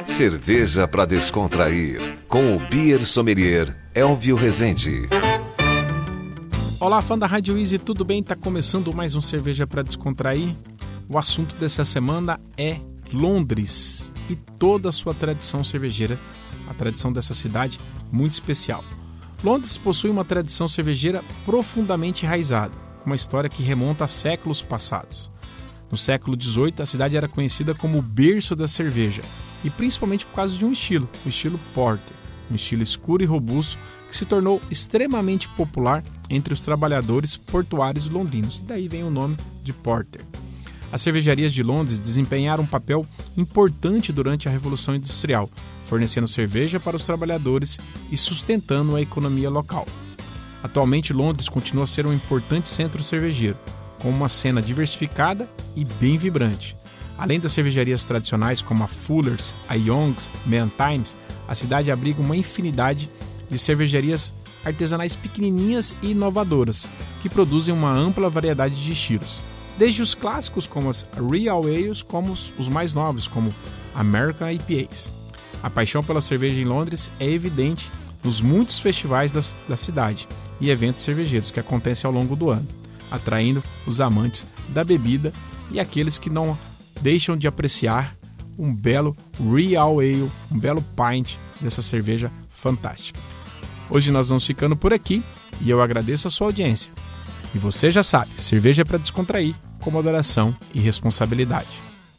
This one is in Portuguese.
Cerveja para descontrair, com o Beer Sommelier Elvio Rezende. Olá, fã da Rádio Easy, tudo bem? Tá começando mais um Cerveja para Descontrair. O assunto dessa semana é Londres e toda a sua tradição cervejeira, a tradição dessa cidade muito especial. Londres possui uma tradição cervejeira profundamente enraizada, uma história que remonta a séculos passados. No século XVIII, a cidade era conhecida como o berço da cerveja, e principalmente por causa de um estilo, o estilo Porter, um estilo escuro e robusto que se tornou extremamente popular entre os trabalhadores portuários londrinos, e daí vem o nome de Porter. As cervejarias de Londres desempenharam um papel importante durante a Revolução Industrial, fornecendo cerveja para os trabalhadores e sustentando a economia local. Atualmente, Londres continua a ser um importante centro cervejeiro, com uma cena diversificada e bem vibrante. Além das cervejarias tradicionais como a Fuller's, a Young's, Mantimes, a cidade abriga uma infinidade de cervejarias artesanais pequenininhas e inovadoras, que produzem uma ampla variedade de estilos, desde os clássicos como as Real Ales, como os mais novos, como American IPAs. A paixão pela cerveja em Londres é evidente nos muitos festivais da cidade e eventos cervejeiros que acontecem ao longo do ano, atraindo os amantes da bebida e aqueles que não deixam de apreciar um belo Real Ale, um belo pint dessa cerveja fantástica. Hoje nós vamos ficando por aqui e eu agradeço a sua audiência. E você já sabe, cerveja é para descontrair, com moderação e responsabilidade.